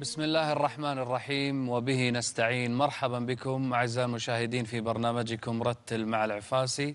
بسم الله الرحمن الرحيم وبه نستعين. مرحبا بكم أعزائي المشاهدين في برنامجكم رتل مع العفاسي.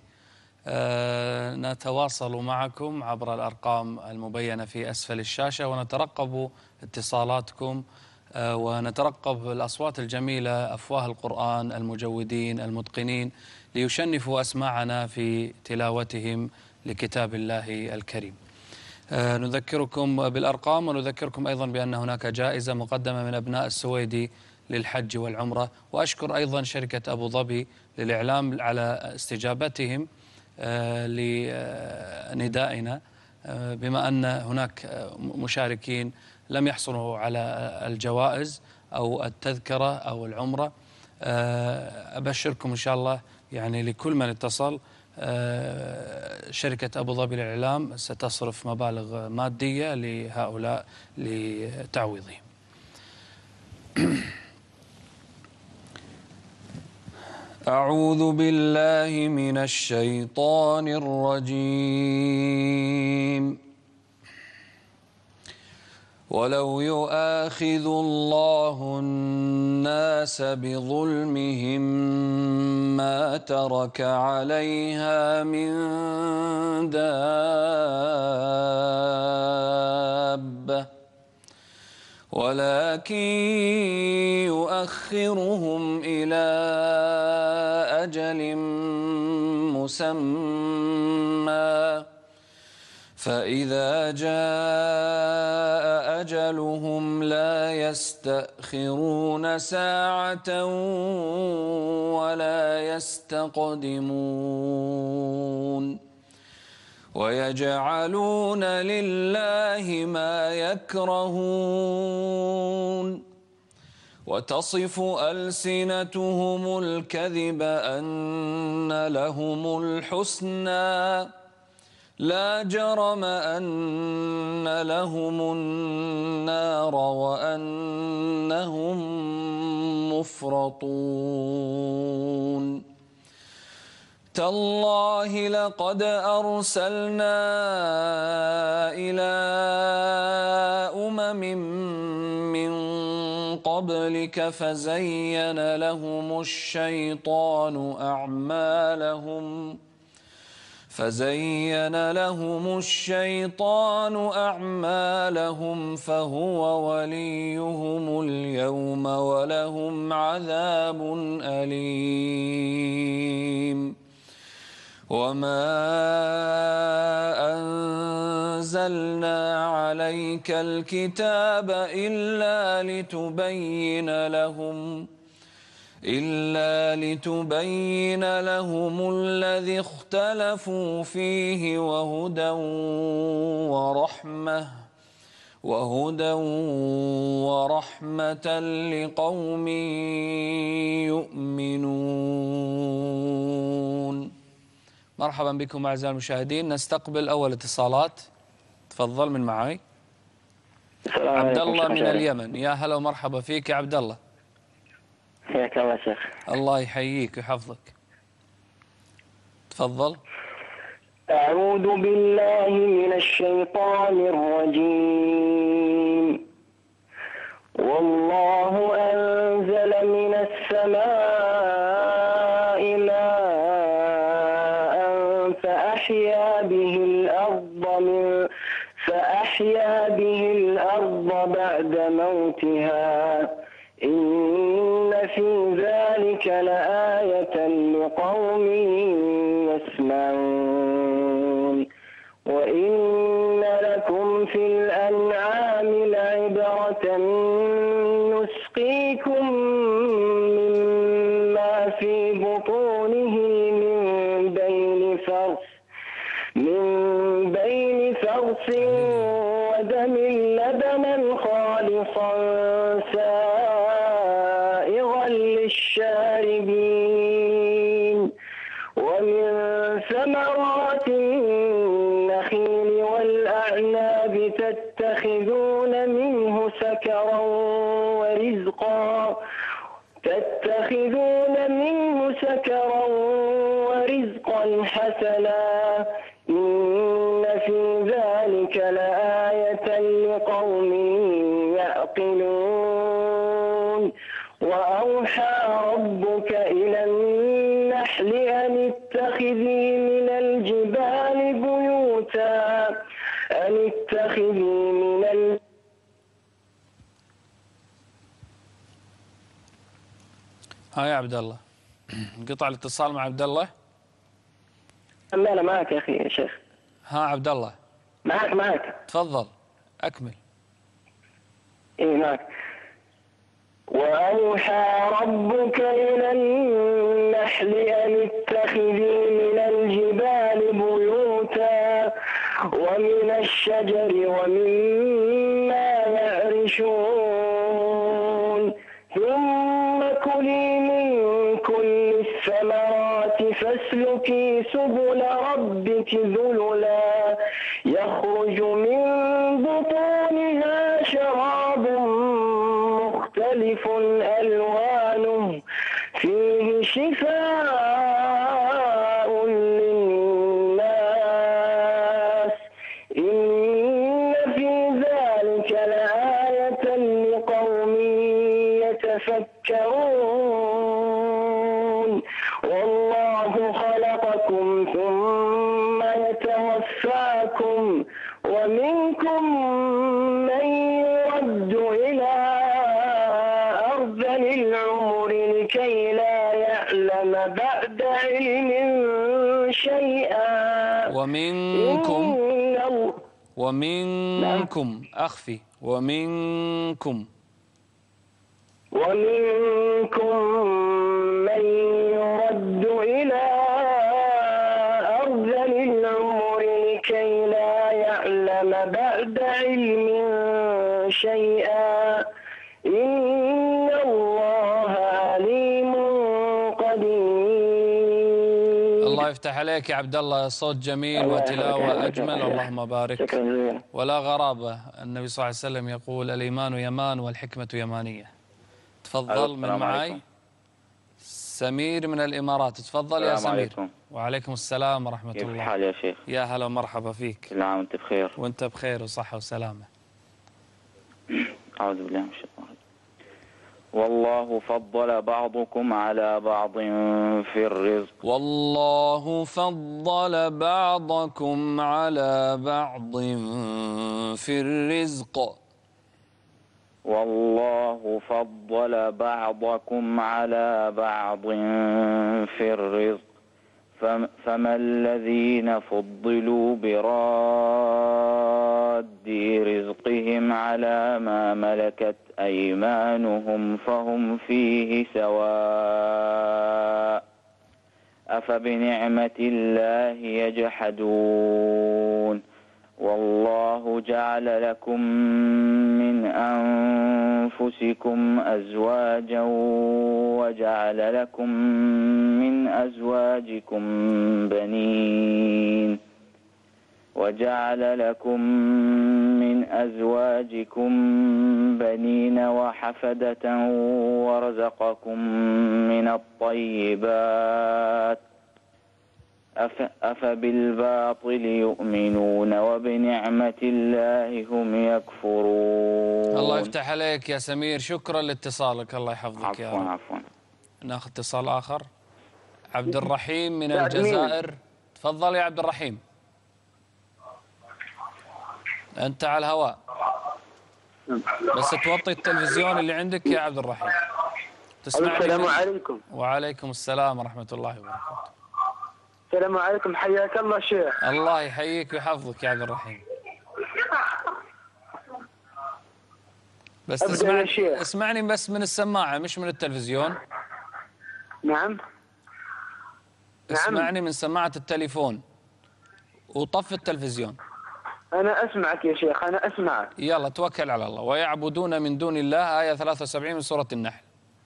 نتواصل معكم عبر الأرقام المبينة في أسفل الشاشة، ونترقب اتصالاتكم ونترقب الأصوات الجميلة، أفواه القرآن، المجودين المتقنين، ليشنفوا أسماعنا في تلاوتهم لكتاب الله الكريم. نذكركم بالأرقام، ونذكركم أيضا بأن هناك جائزة مقدمة من أبناء السويدي للحج والعمرة. وأشكر أيضا شركة أبو ظبي للإعلام على استجابتهم لندائنا، بما أن هناك مشاركين لم يحصلوا على الجوائز أو التذكرة أو العمرة. أبشركم إن شاء الله يعني لكل من اتصل شركة أبو ظبي للإعلام ستصرف مبالغ مادية لهؤلاء لتعويضهم. أعوذ بالله من الشيطان الرجيم. ولو يؤاخذ الله الناس بظلمهم ما ترك عليها من دابة ولكن يؤخرهم إلى أجل مسمى، فإذا جاء أجلهم لا يستأخرون ساعة ولا يستقدمون. ويجعلون لله ما يكرهون، وتصف ألسنتهم الكذب أن لهم الحسنى لا جرم أن لهم النار وأنهم مفرطون. تالله لقد أرسلنا إلى أمم من قبلك فزين لهم الشيطان أعمالهم فهو وليهم اليوم ولهم عذاب أليم. وما أنزلنا عليك الكتاب إلا لتبين لهم الذي اختلفوا فيه وهدى ورحمة لقوم يؤمنون. مرحبا بكم أعزائي المشاهدين. نستقبل أول اتصالات. تفضل من معي. عبد الله من اليمن. يا هلا ومرحبا فيك يا عبد الله. حياك الله شيخ. الله يحييك ويحفظك. تفضل. أعوذ بالله من الشيطان الرجيم. والله أنزل من السماء ماء فأحيا به الأرض بعد موتها إن في ذلك لآية لقوم يسمعون. وإن لكم في الأنعام لعبرة نسقيكم مما في بطونه من بين فرث ودم لبنا خالصا سائغا للشاربين ومن ثمرات النخيل والأعناب تتخذون منه سكرا ورزقا حسنا إن في ذلك لآية لقوم تعقلون وأوحى ربك إلى النحل أن اتخذي من الجبال بيوتا ها يا عبد الله، انقطع الاتصال مع عبد الله. لا أنا معك يا أخي يا شيخ. ها عبد الله، معك تفضل أكمل. إيه معك. وأوحى ربك إلى النحل أن اتخذي من الجبال بيوتا ومن الشجر ومما يعرشون ثم كلي من كل الثمرات فاسلكي سبل ربك ذللا يخرج من بطونها شراب مختلف ألوانه فيه شفاء للناس إن في ذلك لآية لقوم يتفكرون والله خلقكم ثم يتوفاكم ومنكم من يرد إلى أرذل العمر لكي لا يعلم بعد علم شيئا ومنكم أخفي ومنكم من يرد إلى أرذل العمر لكي لا يعلم بعد علم شيئا إن الله عليم قدير. الله يفتح عليك يا عبد الله، صوت جميل وتلاوة أجمل، اللهم بارك. ولا غرابة، النبي صلى الله عليه وسلم يقول الإيمان يمان والحكمة يمانية. تفضل من معي سمير من الإمارات. تفضل يا سمير. عليكم. وعليكم السلام ورحمة الله. كيف الحال يا شيخ؟ يا هلا ومرحبا فيك. كل عام وانت بخير. وانت بخير وصحة وسلامة. أعوذ بالله من الشيطان الرجيم. والله فضل بعضكم على بعض في الرزق. والله فضل بعضكم على بعض في الرزق. والله فضل بعضكم على بعض في الرزق فما الذين فضلوا براد رزقهم على ما ملكت أيمانهم فهم فيه سواء أفبنعمة الله يجحدون والله جعل لكم من أنفسكم أزواجا وجعل لكم من أزواجكم بنين وحفدة ورزقكم من الطيبات أفبالباطل يؤمنون وبنعمة الله هم يكفرون. الله يفتح عليك يا سمير، شكرا لاتصالك، الله يحفظك يا رب. عفوا. ناخذ اتصال آخر. عبد الرحيم من الجزائر. تفضل يا عبد الرحيم، أنت على الهواء، بس توطي التلفزيون اللي عندك يا عبد الرحيم. السلام عليكم. وعليكم السلام ورحمة الله وبركاته. السلام عليكم، حياك الله شيخ. الله يحييك ويحفظك يا عبد الرحيم. بس اسمعني بس من السماعة مش من التلفزيون. نعم. اسمعني من سماعة التليفون وطف التلفزيون. أنا أسمعك يا شيخ، أنا أسمعك. يلا توكل على الله. ويعبدون من دون الله، آية 73 من سورة النحل.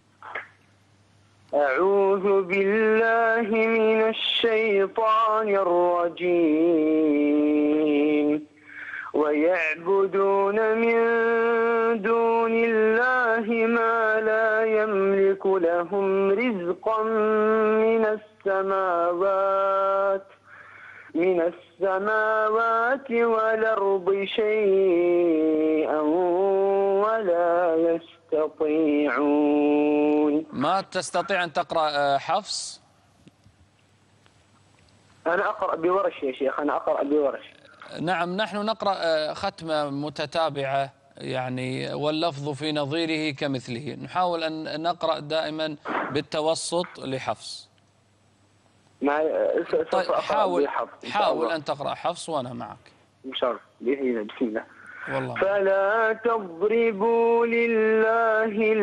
أعوذ بالله من الشيطان الرجيم ويعبدون من دون الله ما لا يملك لهم رزقا من السماوات السماوات والأرض شيئا ولا يستطيعون. ما تستطيع أن تقرأ حفص؟ أنا أقرأ بورش يا شيخ، أنا أقرأ بورش. نعم، نحن نقرأ ختمة متتابعة يعني، واللفظ في نظيره كمثله. نحاول أن نقرأ دائما بالتوسط لحفص. طيب حاول أن تقرأ حفص وأنا معك إن شاء الله بإذن الله. بسم الله. والله. فلا تضربوا لله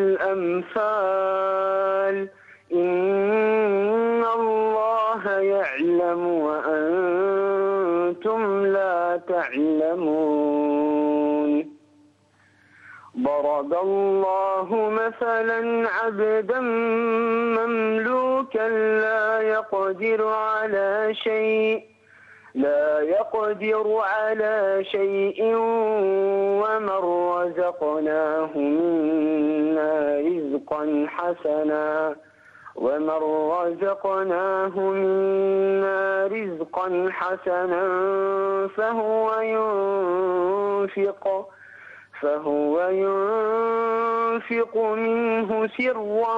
الأمثال إن الله يعلم وأنتم لا تعلمون. ضرب الله مثلا عبدا مملوكا لا يقدر على شيء ومن رزقناه منا رزقا حسنا فهو ينفق منه سرا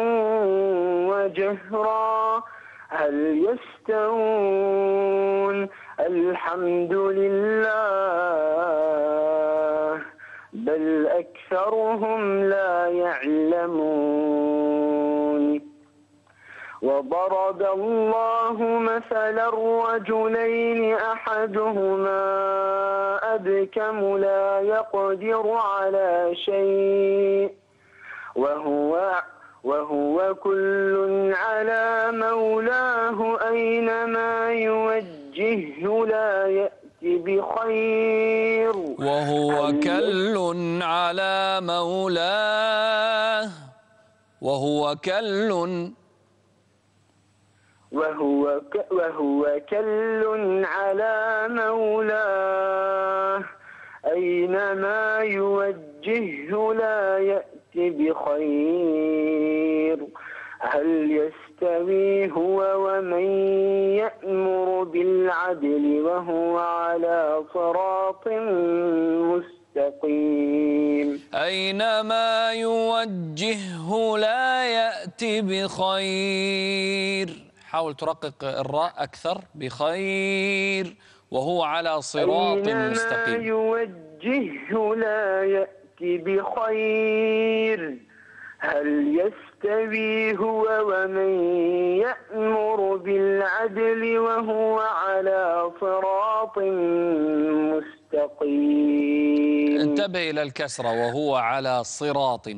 وجهرا هل يستوون؟ الحمد لله بل أكثرهم لا يعلمون. وضرب الله مثلا رجلين أحدهما أبكم لا يقدر على شيء وهو كل على مولاه أينما يوجهه لا يأتي بخير. وهو كل على مولاه أينما يوجهه لا يأتي بخير. هل يستوي هو ومن يأمر بالعدل وهو على صراط مستقيم. أينما يوجهه لا يأتي بخير. حاول ترقق الراء أكثر. بخير وهو على صراط مستقيم. أينما يوجهه لا يأتي بخير. هل يستوي هو ومن يأمر بالعدل وهو على صراط مستقيم. انتبه إلى الكسرة. وهو على صراط.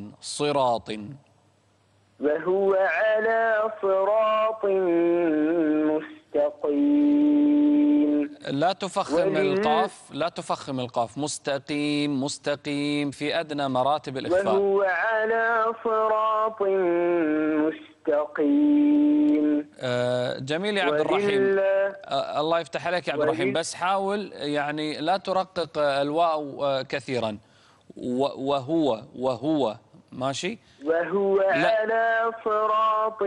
وهو على صراط مستقيم. لا تفخم القاف. مستقيم في أدنى مراتب الإخفاء. وهو على صراط مستقيم. جميل يا عبد الرحيم. الله يفتح عليك يا عبد الرحيم، بس حاول يعني لا ترقق الواو كثيرا. وهو ماشي. وهو على صراط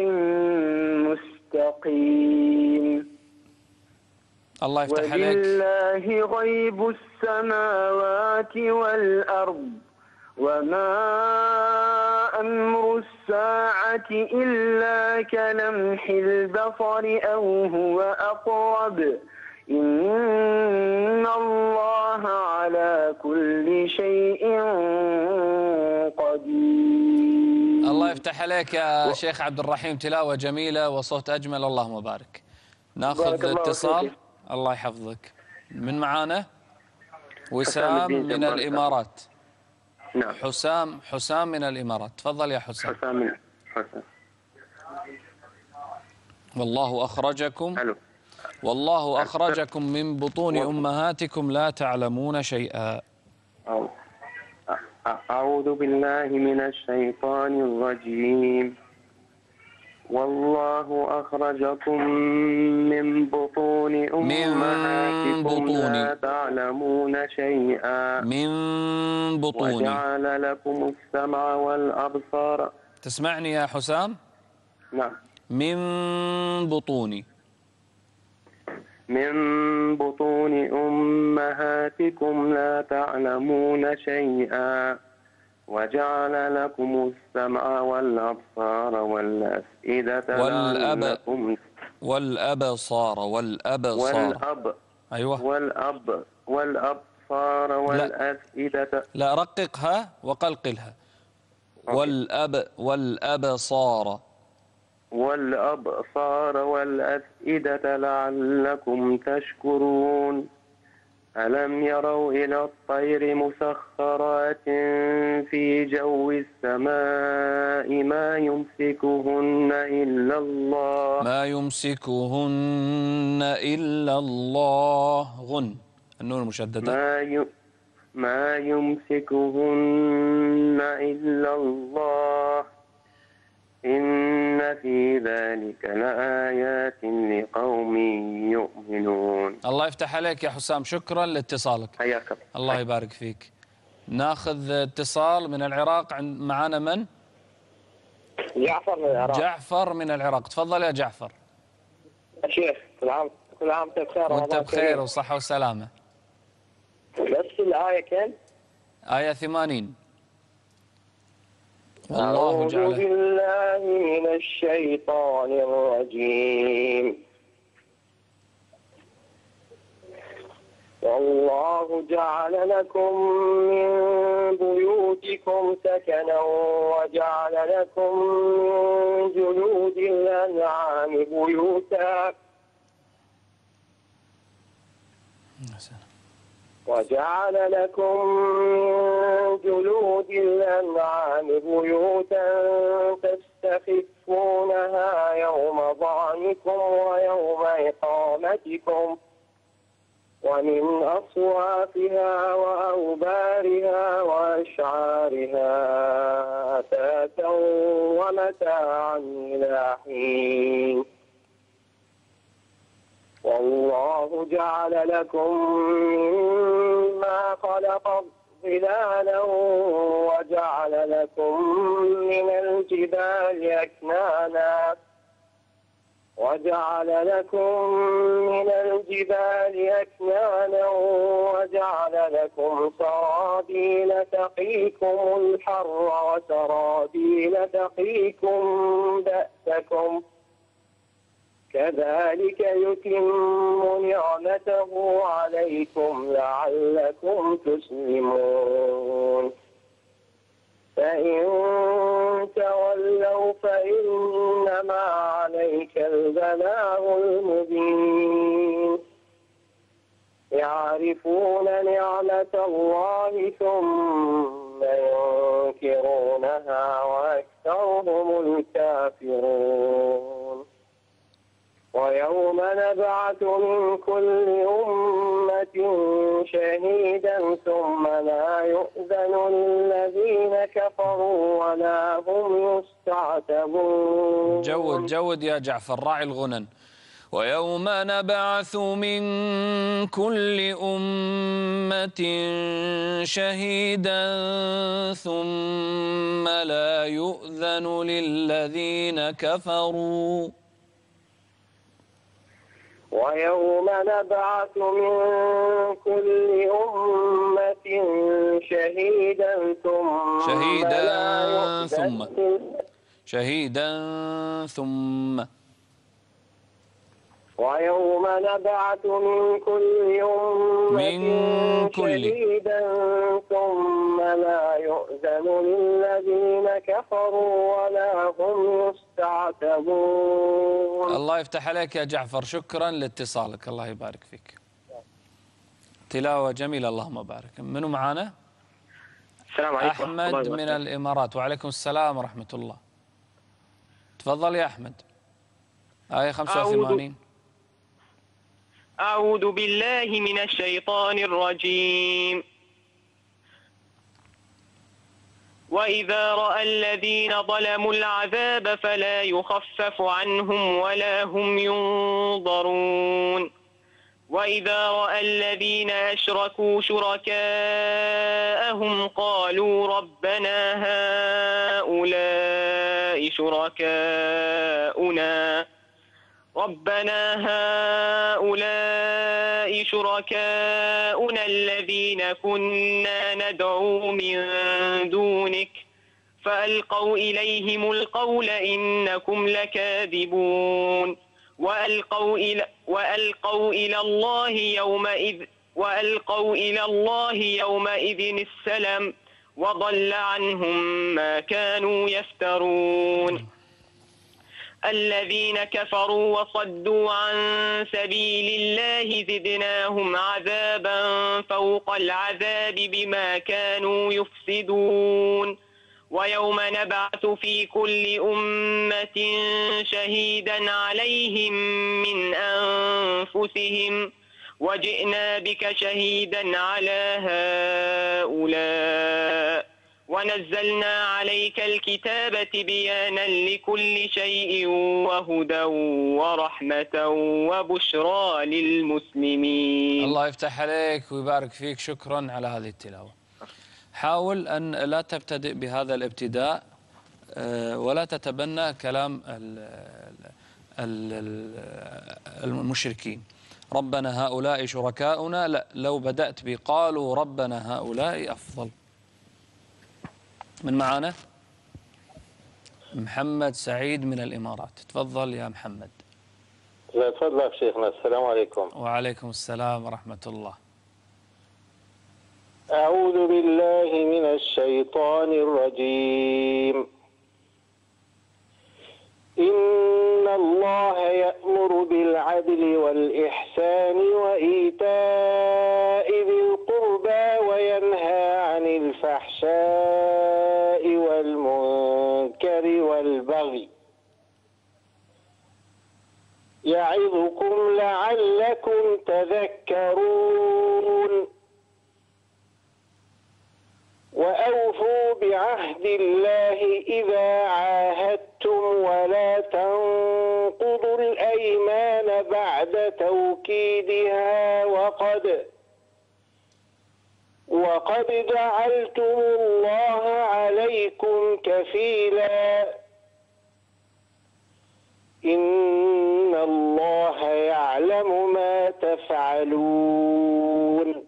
مستقيم. الله يفتح عليك. ولله غيب السماوات والأرض وما أمر الساعة إلا كلمح البصر أو هو أقرب إن الله على كل شيء قدير. الله يفتح عليك يا شيخ عبد الرحيم، تلاوة جميلة وصوت أجمل، اللهم بارك. ناخذ اتصال. الله يحفظك. من معانا؟ وسام من الإمارات. نعم. حسام من الإمارات. تفضل يا حسام. حسام. والله أخرجكم من بطون أمهاتكم لا تعلمون شيئا. أعوذ بالله من الشيطان الرجيم. والله أخرجكم من بطون أمهاتكم لا تعلمون شيئا وجعل لكم السمع والأبصار. تسمعني يا حسام؟ نعم. من من بطون أمهاتكم لا تعلمون شيئا وجعل لكم السمع والأبصار والأفئدة لعلكم والأبصار أيوة والأبصار والأفئدة. لا، رققها وقلقلها. والأبصار والأفئدة لعلكم تشكرون. ألم يروا إلى الطير مسخرات في جو السماء ما يمسكهن إلا الله غن النون المشددة. ما يمسكهن إلا الله إن في ذلك لآيات لقوم يؤمنون. الله يفتح عليك يا حسام، شكرا لاتصالك. حياك الله يبارك فيك. ناخذ اتصال من العراق. معنا من؟ جعفر من العراق. جعفر من العراق، تفضل يا جعفر. شيخ كل عام وانت بخير. وانت بخير وصحة وسلامة. بس الآية كم؟ آية 80. أعوذ بالله من الشيطان الرجيم. والله جعل لكم من بيوتكم سكنا وجعل لكم من جلود الأنعام بيوتا تستخفونها يوم ظعنكم ويوم إقامتكم ومن أصوافها وأوبارها وأشعارها أثاثا ومتاعا إلى حين. والله جعل لكم مما خلق ظلالا وجعل لكم من الجبال أكنانا وجعل لكم سرابيل تقيكم الحر وسرابيل تقيكم بأسكم كذلك يتم نعمته عليكم لعلكم تسلمون. فإن تولوا فإنما عليك البلاغ المبين. يعرفون نعمة الله ثم ينكرونها وأكثرهم الكافرون. ويوم نبعث من كل أمة شهيدا ثم لا يؤذن للذين كفروا ولا هم يستعتبون. جود يا جعفر، راعي الغنن. ويوم نبعث من كل أمة شهيدا ثم لا يؤذن للذين كفروا. ويوم نبعث من كل أمة شهيدا ثم ويوم نبعث من كل أمة شهيدا ثم لا يؤذن للذين كفروا ولا هم يستعتبون. الله يفتح عليك يا جعفر، شكرا لاتصالك. الله يبارك فيك. تلاوة جميلة، اللهم بارك. منو معانا؟ السلام عليكم. أحمد من الإمارات. وعليكم السلام ورحمة الله. تفضل يا أحمد. آية 85. أعوذ بالله من الشيطان الرجيم. وإذا رأى الذين ظلموا العذاب فلا يخفف عنهم ولا هم ينظرون. وإذا رأى الذين أشركوا شركاءهم قالوا ربنا هؤلاء شركاؤنا ربنا هؤلاء شركاؤنا الذين كنا ندعو من دونك فألقوا إليهم القول إنكم لكاذبون وألقوا إلى الله يومئذ السلم وضل عنهم ما كانوا يفترون الذين كفروا وصدوا عن سبيل الله زدناهم عذابا فوق العذاب بما كانوا يفسدون ويوم نبعث في كل أمة شهيدا عليهم من أنفسهم وجئنا بك شهيدا على هؤلاء ونزلنا عليك الكتاب بيانا لكل شيء وهدى ورحمة وبشرى للمسلمين. الله يفتح عليك ويبارك فيك، شكرا على هذه التلاوة. حاول أن لا تبتدئ بهذا الابتداء ولا تتبنى كلام المشركين. ربنا هؤلاء شركاؤنا، لا، لو بدأت بقالوا ربنا هؤلاء أفضل. من معانا؟ محمد سعيد من الإمارات، تفضل يا محمد. تفضل يا شيخنا. السلام عليكم. وعليكم السلام ورحمة الله. أعوذ بالله من الشيطان الرجيم. إن الله يأمر بالعدل والإحسان وإيتاء ذي القربى وينهى عن الفحشاء والمنكر والبغي يعظكم لعلكم تذكرون. وأوفوا بعهد الله إذا عاهدتم ولا تنقضوا الأيمان بعد توكيدها وقد جعلتم الله عليكم كفيلا إن الله يعلم ما تفعلون.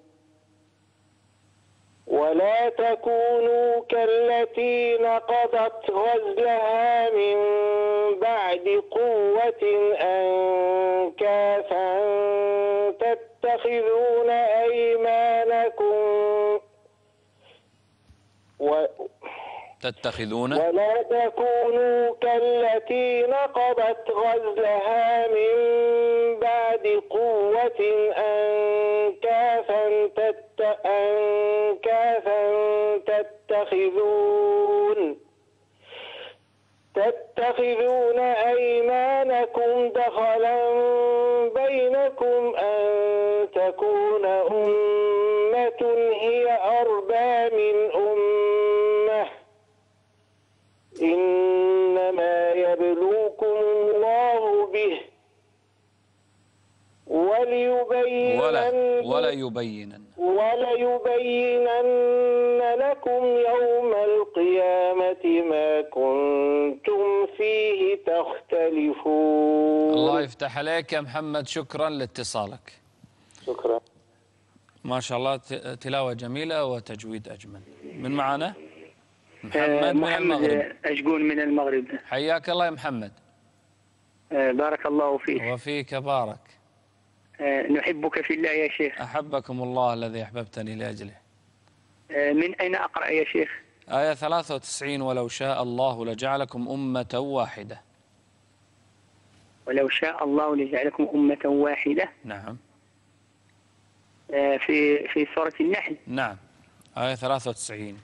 ولا تكونوا كالتي نقضت غزلها من بعد قوة أنكاثا تتخذون ولا تكونوا كالتي نقضت غزلها من بعد قوة أنكاثا تتخذون أيمانكم دخلا بينكم أن تكون أمة هي أربى من أمة إنما يبلوكم الله به وليبينن لكم يوم القيامة ما كنتم فيه تختلفون. الله يفتح عليك يا محمد، شكرا لاتصالك. شكرا. ما شاء الله، تلاوة جميلة وتجويد أجمل. من معنا؟ محمد من المغرب. أشقون من المغرب. حياك الله يا محمد. بارك الله فيك. وفيك بارك. نحبك في الله يا شيخ. أحبكم الله الذي أحببتني لأجله. من أين أقرأ يا شيخ؟ آية 93: ولو شاء الله لجعلكم أمة واحدة. ولو شاء الله لجعلكم أمة واحدة. نعم. في سورة النحل. نعم، آية 93.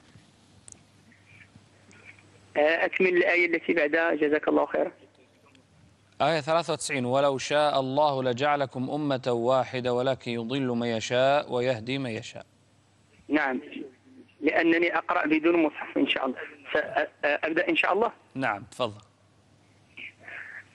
أكمل الآية التي بعدها جزاك الله خيرا. آية 93: ولو شاء الله لجعلكم أمة واحدة ولكن يضل من يشاء ويهدي من يشاء. نعم، لأنني أقرأ بدون مصحف إن شاء الله. أبدأ إن شاء الله. نعم تفضل.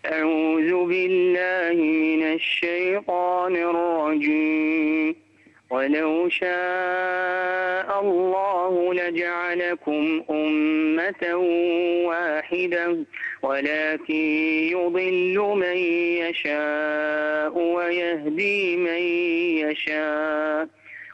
أعوذ بالله من الشيطان الرجيم. ولو شاء الله لجعلكم أمة واحدة ولكن يضل من يشاء ويهدي من يشاء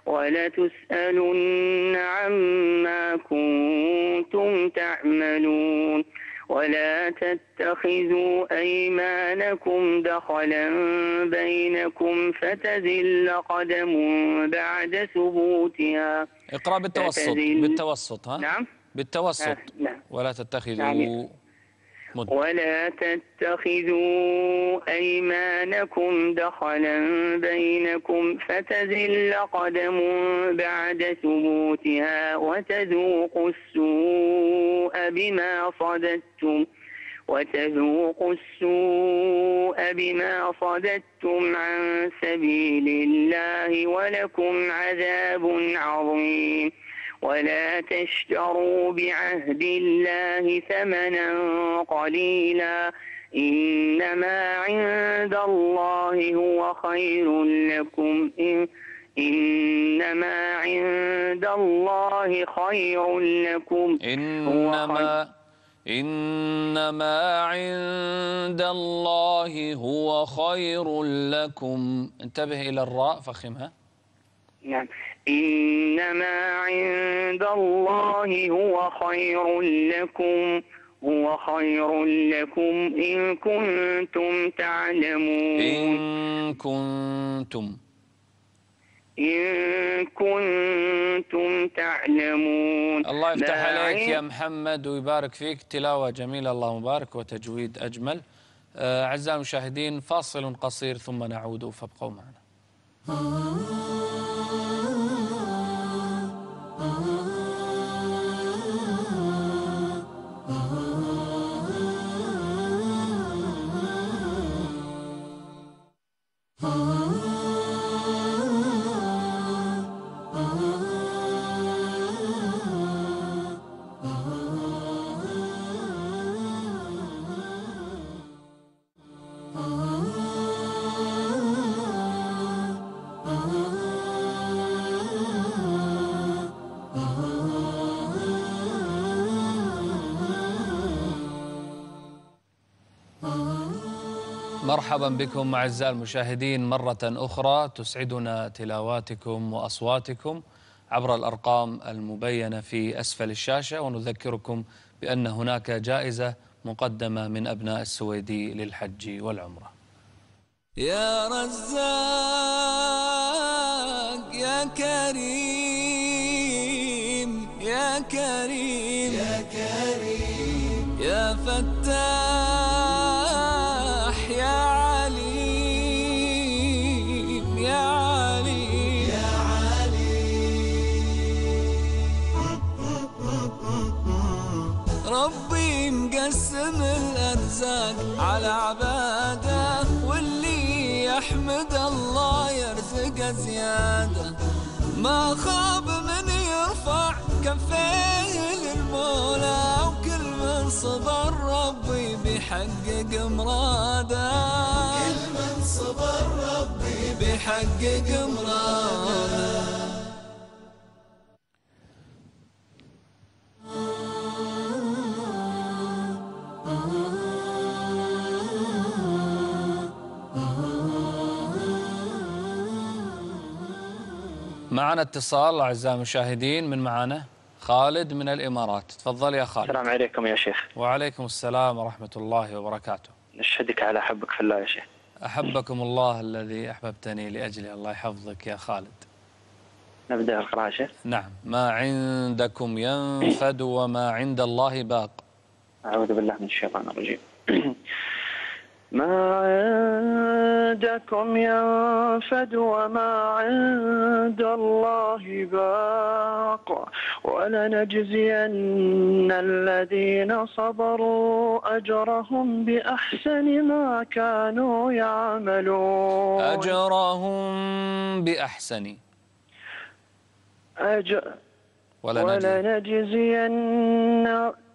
ولتسألن عما كنتم تعملون ولا تتخذوا أيمانكم دخلا بينكم فتزل قدم بعد ثبوتها. اقرأ بالتوسط ها؟ نعم بالتوسط. نعم. ولا تتخذوا ولا تتخذوا أيمانكم دخلا بينكم فتزل قدم بعد ثبوتها وتذوقوا السوء بما صددتم عن سبيل الله ولكم عذاب عظيم. ولا تشتروا بعهد الله ثمنا قليلا إنما عند الله هو خير لكم إنما عند الله خير لكم إنما عند الله هو خير لكم. انتبه إلى الراء فخمها. نعم. إنما عند الله هو خير لكم إن كنتم تعلمون. إن كنتم تعلمون. الله يفتح عليك يا محمد ويبارك فيك. تلاوة جميلة الله مبارك وتجويد أجمل. أعزائي المشاهدين فاصل قصير ثم نعود فابقوا معنا. مرحبا بكم أعزائي المشاهدين مرة أخرى. تسعدنا تلاواتكم وأصواتكم عبر الأرقام المبينة في أسفل الشاشة، ونذكركم بأن هناك جائزة مقدمة من أبناء السويدي للحج والعمرة. يا رزاق يا كريم يا كريم يا كريم يا فتاح يا عليم يا عليم يا عليم. ربي مقسم الأرزاق على عباده، واللي يحمد الله يرزق زيادة. ما خاب من يرفع كفيه للمولى، وكل من صبر ربي بيحقق مراده. كل من صبر ربي بيحقق مراده. معنا اتصال أعزائي المشاهدين. من معنا خالد من الإمارات. تفضل يا خالد. السلام عليكم يا شيخ. وعليكم السلام ورحمة الله وبركاته. نشهدك على حبك في الله يا شيخ. أحبكم الله الذي أحببتني لأجله. الله يحفظك يا خالد. نبدأ القراءة يا شيخ. نعم. ما عندكم ينفد وما عند الله باق. أعوذ بالله من الشيطان الرجيم. ما عندكم ينفد وما عند الله باق ولنجزين الذين صبروا أجرهم بأحسن ما كانوا يعملون. أجرهم بأحسن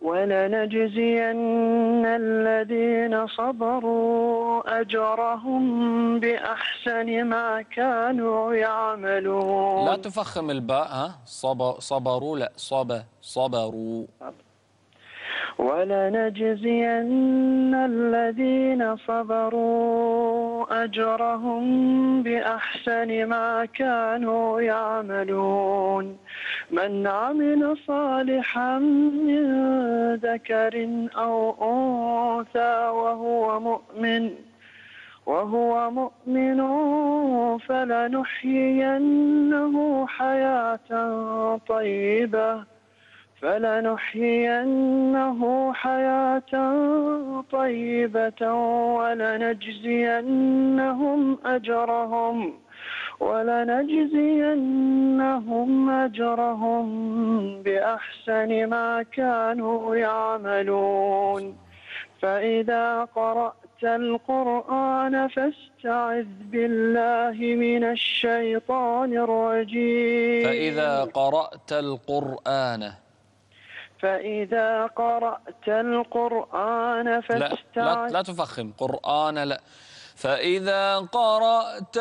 ولنجزين الذين صبروا أجرهم بأحسن ما كانوا يعملون. لا تفخم الباء، ها؟ صبروا، لا صبروا. ولنجزين الذين صبروا أجرهم بأحسن ما كانوا يعملون. من عمل صالحا من ذكر أو أنثى وهو مؤمن فلنحيينه حياة طيبة ولنجزينهم أجرهم بأحسن ما كانوا يعملون. فإذا قرأت القرآن فاستعذ بالله من الشيطان الرجيم. فإذا قرأت القرآن فاستعذ. لا تفخم قرآن، لا. فإذا قرأت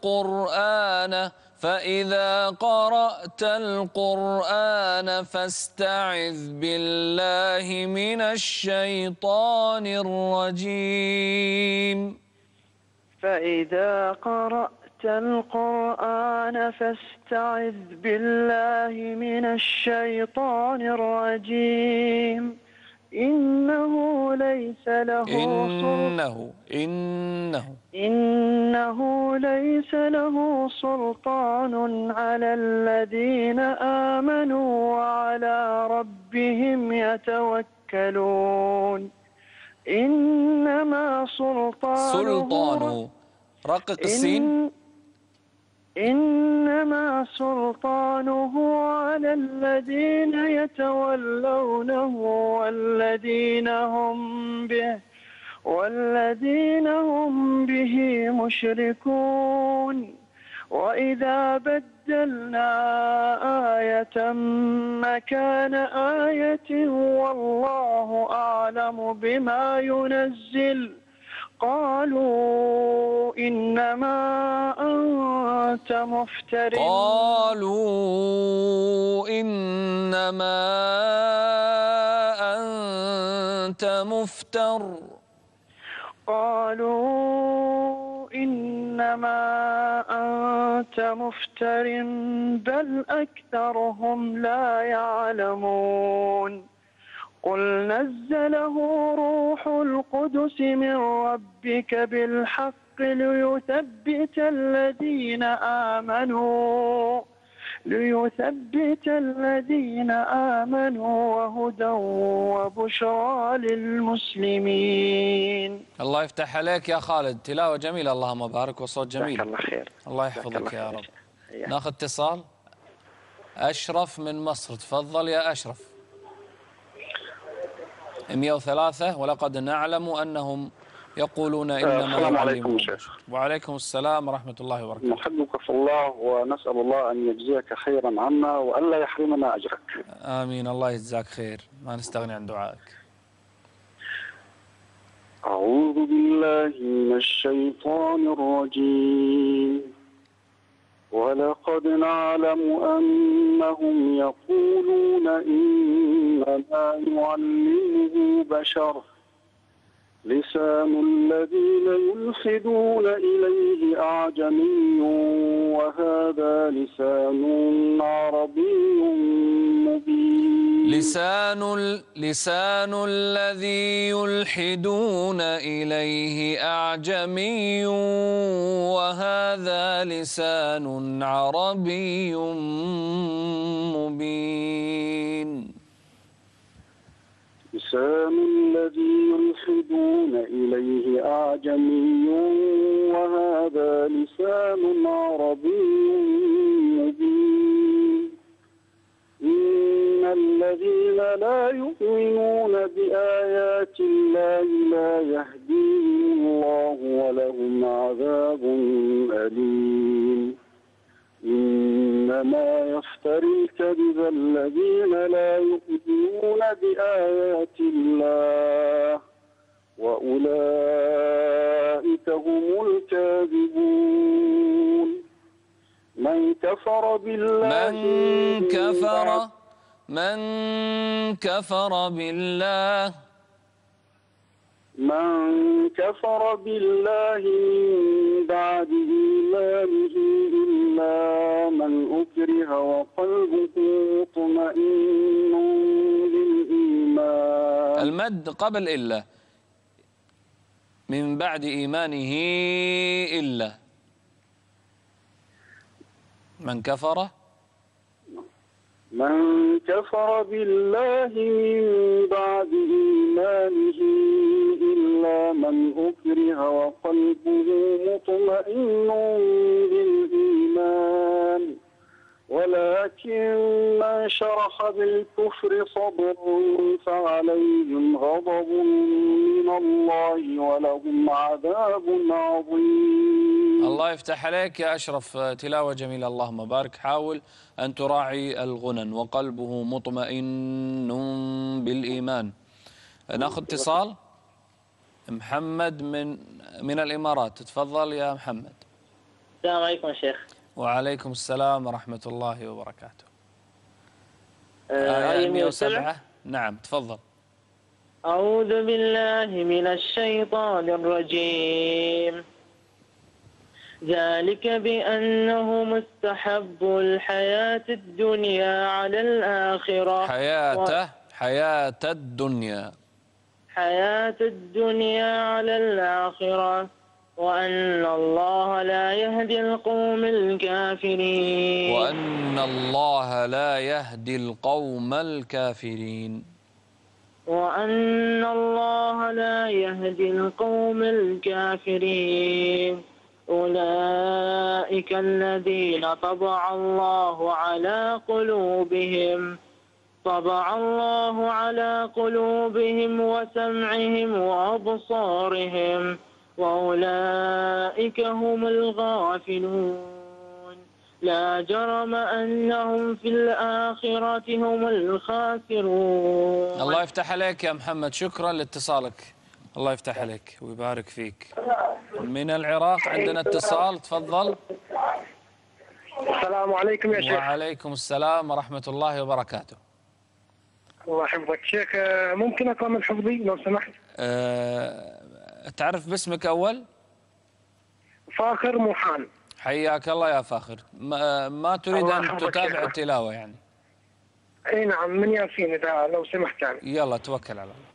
القرآن فاستعذ بالله من الشيطان الرجيم. فإذا قرأت القرآن فاستعذ بالله من الشيطان الرجيم. إنه ليس له سلطان على الذين آمنوا وعلى ربهم يتوكلون. إنما سلطانه رقق السين. إنما سلطانه على الذين يتولونه والذين هم به مشركون. وإذا بدلنا آية مكان آية والله أعلم بما ينزل قالوا إنما أنت مفتر. بل أكثرهم لا يعلمون. قل نزله روح القدس من ربك بالحق ليثبت الذين آمنوا وهدى وبشرى للمسلمين. الله يفتح عليك يا خالد، تلاوة جميلة اللهم بارك وصوت جميل. جزاك الله خير. الله يحفظك يا رب. ناخذ اتصال. أشرف من مصر، تفضل يا أشرف. 103. ولقد نعلم أنهم يقولون إنما السلام عليكم شيخ. وعليكم السلام ورحمة الله وبركاته. نحبك في الله ونسأل الله أن يجزيك خيرا عنا وألا يحرمنا أجرك. آمين. الله يجزاك خير، ما نستغني عن دعائك. أعوذ بالله من الشيطان الرجيم. ولقد نعلم أنهم يقولون إنما يعلمه بشر لسان الذين يلحدون إليه أعجمي وهذا لسان عربي مبين. لسان الذي يلحدون إليه أعجمي وهذا لسان عربي مبين. لسان الذي يلحدون إليه أعجمي وهذا لسان عربي مبين. إن الذين لا يؤمنون بآيات الله لا يهديهم الله ولهم عذاب أليم. إنما يفتري الكذب الذين لا يؤمنون بآيات الله وأولئك هم الكاذبون. من كفر بالله من كفر بالله من بعد إيمانه إلا من أكره وقلبه مطمئن بالإيمان. المد قبل إلا، من بعد إيمانه إلا. من كفر بالله من بعد إيمانه إلا من أكره وقلبه مطمئن بالإيمان ولكن من شرح بالكفر صدر فعليهم غضب من الله ولهم عذاب عظيم. الله يفتح عليك يا أشرف، تلاوة جميلة اللهم بارك. حاول أن تراعي الغنن. وقلبه مطمئن بالإيمان. ناخذ اتصال. محمد من الإمارات، تفضل يا محمد. السلام عليكم يا شيخ. وعليكم السلام ورحمة الله وبركاته. آية 107. نعم تفضل. أعوذ بالله من الشيطان الرجيم. ذلك بأنه مستحب الحياة الدنيا على الآخرة. حياة الدنيا على الآخرة وأن الله لا يهدي القوم الكافرين. أولئك الذين طبع الله على قلوبهم وسمعهم وأبصارهم وأولئك هم الغافلون. لا جرم أنهم في الآخرة هم الخاسرون. الله يفتح عليك يا محمد، شكرا لاتصالك. الله يفتح عليك ويبارك فيك. من العراق عندنا اتصال، تفضل. السلام عليكم يا شيخ. وعليكم السلام ورحمة الله وبركاته. الله يحفظك شيخ. ممكن أقرأ من حفظي لو سمحت؟ تعرف باسمك أول؟ فاخر موحان. حياك الله يا فاخر. ما تريد أن تتابع التلاوة يعني؟ أي نعم، من ياسين إذا لو سمحت يعني. يلا توكل على الله.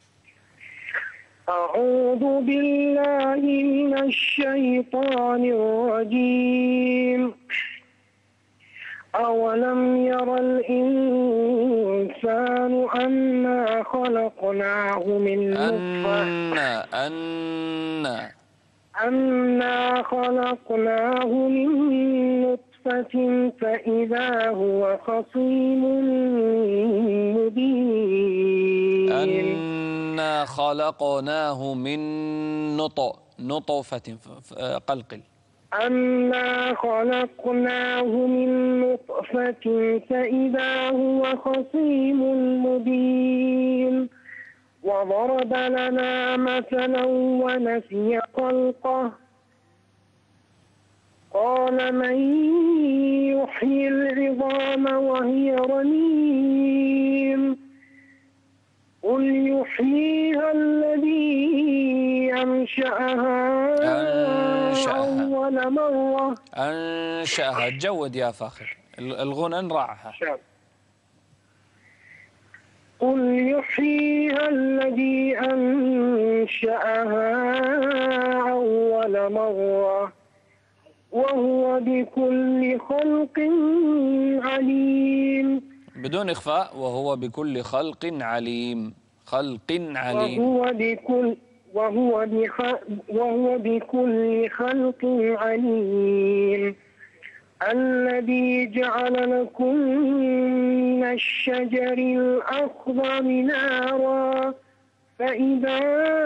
أعوذ بالله من الشيطان الرجيم. أولم ير الإنسان أنا خلقناه من نطفة فإذا هو خصيم مبين. أنا خلقناه من نطفة قلقل. أنا خلقناه من نطفة فإذا هو خصيم مبين. وضرب لنا مثلا ونسي خلقه قال من يحيي العظام وهي رميم قل يحييها الذي أنشأها أول مرة. أنشأها. جود يا فاخر، الغنى نراعها. قل يحييها الذي أنشأها أول مرة وهو بكل خلق عليم. بدون إخفاء. وهو بكل خلق عليم. وهو بكل خلق عليم. الذي جعل لكم من الشجر الأخضر نارا فإذا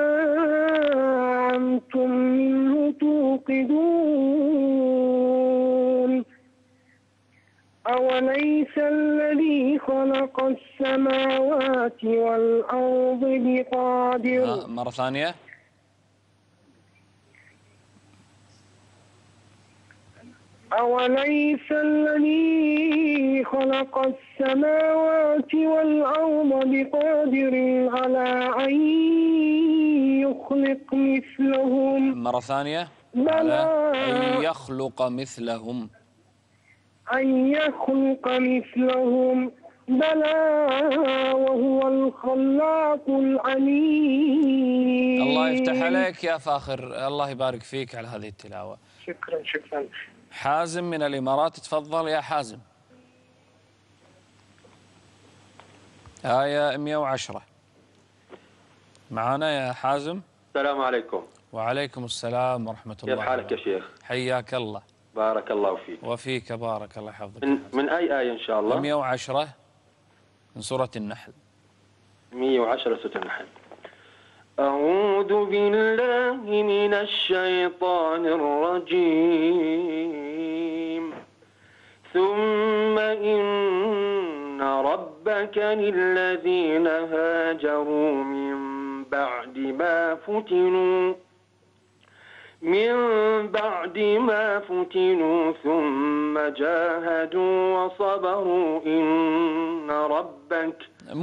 أنتم منه توقدون. أولم أوليس الذي خلق السماوات والأرض بقادر مرة ثانية. أوليس الذي خلق السماوات والأرض بقادر على أن يخلق مثلهم. مرة ثانية. بلى أن يخلق مثلهم. أن يخلق مثلهم بلى وهو الخلاق العليم. الله يفتح عليك يا فاخر، الله يبارك فيك على هذه التلاوة. شكرا شكرا. حازم من الإمارات، تفضل يا حازم. آية 110 معنا يا حازم. السلام عليكم. وعليكم السلام ورحمة الله. كيف حالك يا شيخ؟ حياك الله. بارك الله فيك. وفيك بارك الله يحفظك. من أي آية إن شاء الله؟ 110 من سورة النحل. 110 سورة النحل. أعوذ بالله من الشيطان الرجيم. ثم إن ربك للذين هاجروا من بعد ما فتنوا ثم جاهدوا وصبروا إن ربك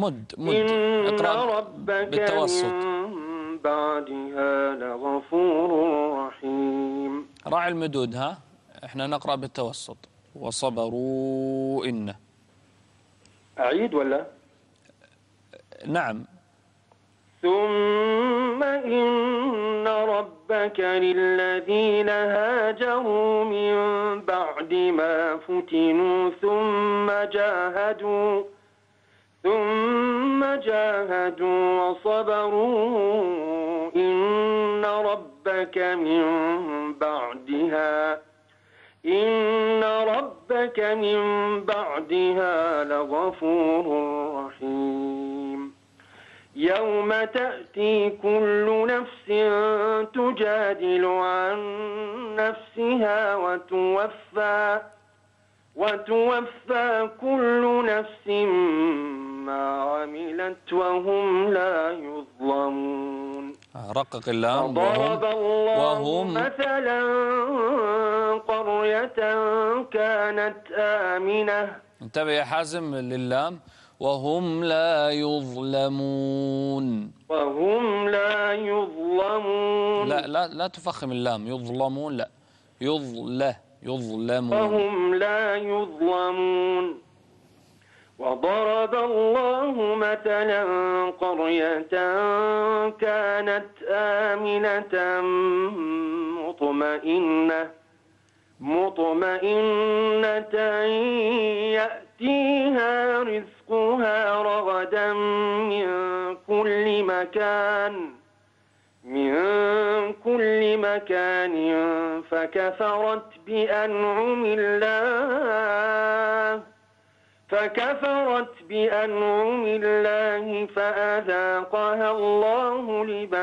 اقرأ بالتوسط. من بعدها لغفور رحيم. راعي المدود. ها احنا نقرأ بالتوسط. وصبروا إن. أعيد ولا؟ نعم. ثم إن ربك للذين هاجروا من بعد ما فتنوا ثم جاهدوا وصبروا إن ربك من بعدها لغفور رحيم. يوم تأتي كل نفس تجادل عن نفسها وتوفى كل نفس ما عملت وهم لا يظلمون. رقق اللام. وضرب الله مثلا قرية كانت آمنة. انتبه يا حازم للام. وهم لا يظلمون. لا تفخم اللام. يظلمون لا. يظلمون. وهم لا يظلمون. وضرب الله مثلا قرية كانت آمنة مطمئنة يأتيها رزقها رغدا من كل مكان فكفرت بأنعم الله فأذاقها الله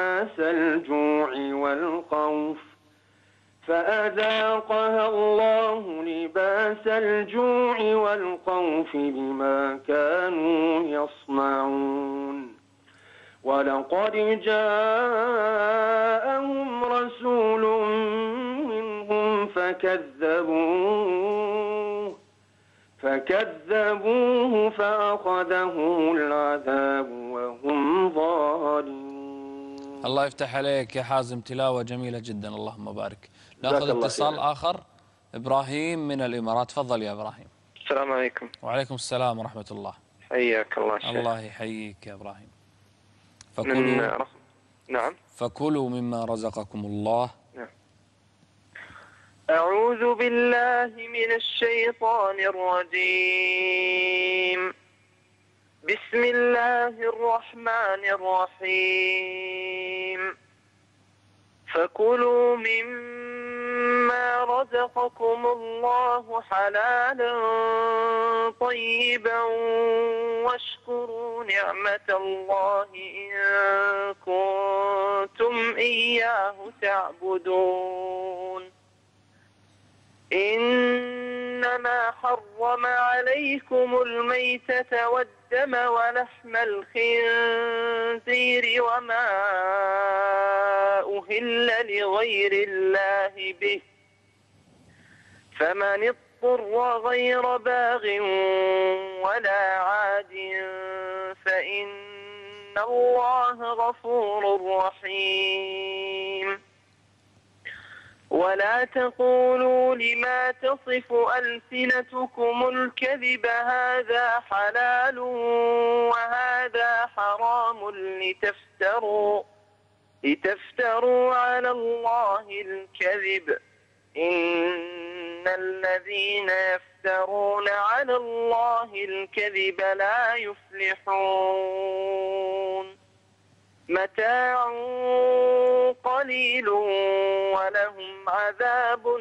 لباس الجوع والخوف بما كانوا يصنعون. ولقد جاءهم رسول منهم فكذبوه فأخذهم العذاب وهم ظالمون. الله يفتح عليك يا حازم، تلاوة جميلة جدا، اللهم بارك. ناخذ اتصال آخر. إبراهيم من الإمارات، تفضل يا إبراهيم. السلام عليكم. وعليكم السلام ورحمة الله. حياك الله شيخ. الله يحييك يا إبراهيم. نعم. فكلوا مما رزقكم الله. نعم. أعوذ بالله من الشيطان الرجيم. بسم الله الرحمن الرحيم. فكلوا مما رزقكم الله حلالا طيبا واشكروا نعمة الله إن كنتم إياه تعبدون. إنما حرم حرم عليكم الميتة والدم ولحم الخنزير وما أهل لغير الله به فمن اضطر غير باغ ولا عاد فإن الله غفور رحيم ولا تقولوا لما تصف ألسنتكم الكذب هذا حلال وهذا حرام لتفتروا على الله الكذب إن الذين يفترون على الله الكذب لا يفلحون متاع قليل ولهم عذاب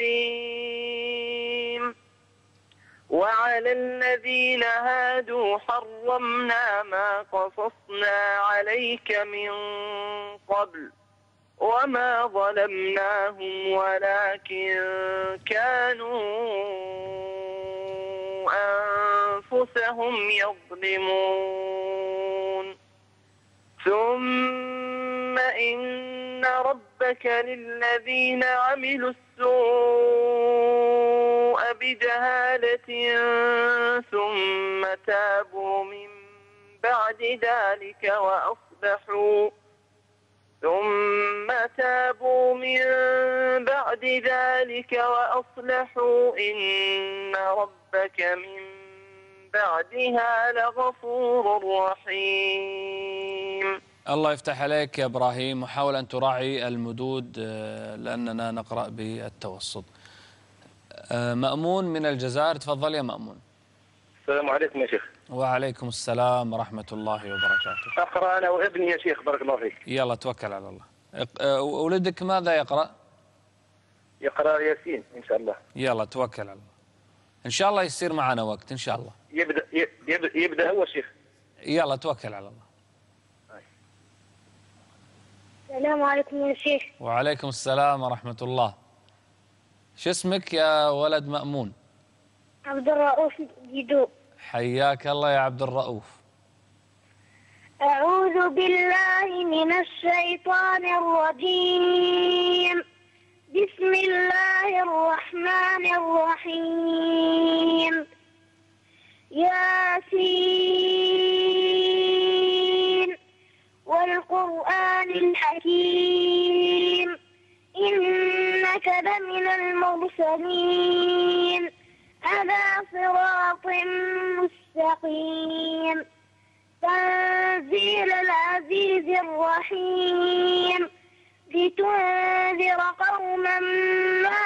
أليم وعلى الذين هادوا حرمنا ما قصصنا عليك من قبل وما ظلمناهم ولكن كانوا أنفسهم يظلمون ثم إن ربك للذين عملوا السوء بجهالة ثم تابوا من بعد ذلك وأصلحوا إن ربك من بعدها لغفور رحيم. الله يفتح عليك يا إبراهيم، وحاول أن تراعي المدود لأننا نقرأ بالتوسط. مأمون من الجزائر، تفضل يا مأمون. السلام عليكم يا شيخ. وعليكم السلام ورحمة الله وبركاته. أقرأ أنا وابني يا شيخ بارك الله فيك. يلا توكل على الله. ولدك ماذا يقرأ؟ يقرأ ياسين إن شاء الله. يلا توكل على الله، إن شاء الله يصير معنا وقت إن شاء الله. يبدأ هو شيخ. يلا توكل على الله. السلام عليكم يا شيخ. وعليكم السلام ورحمة الله. شو اسمك يا ولد مأمون؟ عبد الرؤوف جدو. حياك الله يا عبد الرؤوف. أعوذ بالله من الشيطان الرجيم. بسم الله الرحمن الرحيم. ياسين والقرآن الحكيم إنك لمن المرسلين على صراط مستقيم تنزيل العزيز الرحيم لتنذر قوما ما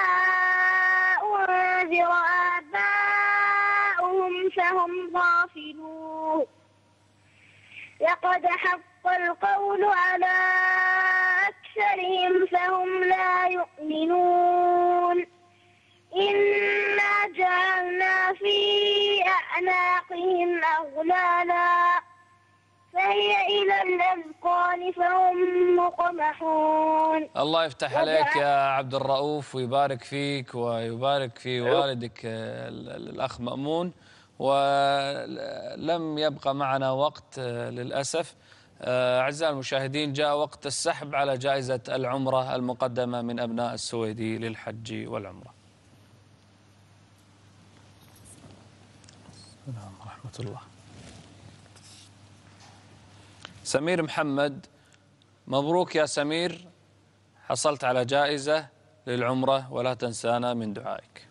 أنذر آباؤهم فهم غافلون. لقد حق القول على أكثرهم فهم لا يؤمنون. إنا جعلنا في أعناقهم أغلالا فهي إلى الأذقان فهم مقمحون. الله يفتح عليك يا عبد الرؤوف ويبارك فيك ويبارك في والدك الأخ مأمون. ولم يبقى معنا وقت للأسف. أعزائي المشاهدين، جاء وقت السحب على جائزة العمرة المقدمة من أبناء السويدي للحج والعمرة. السلام ورحمة الله. سمير محمد، مبروك يا سمير، حصلت على جائزة للعمرة ولا تنسانا من دعائك.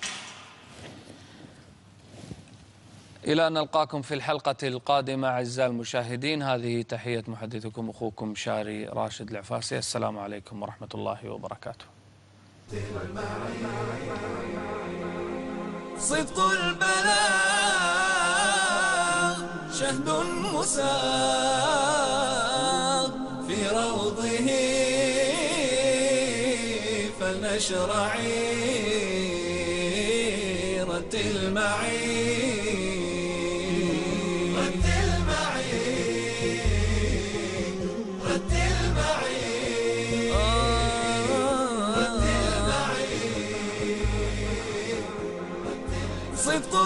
إلى أن نلقاكم في الحلقة القادمة أعزائي المشاهدين، هذه تحية محدثكم أخوكم شاري راشد العفاسي. السلام عليكم ورحمة الله وبركاته. صدق البلاغ شهد مساغ في روضه فلنشرع عيرة المعين. صدق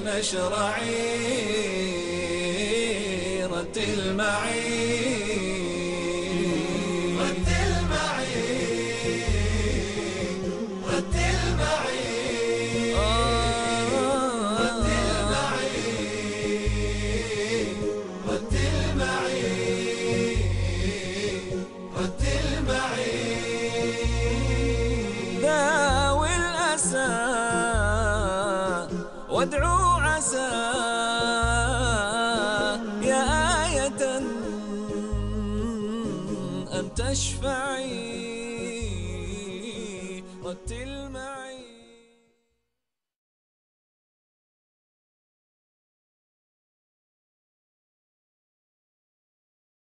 فلنشرعي رتل معي رتل معي رتل معي رتل معي رتل معي رتل معي داوي الأسى وادعو عسى يا آية أن تشفعي رتل معي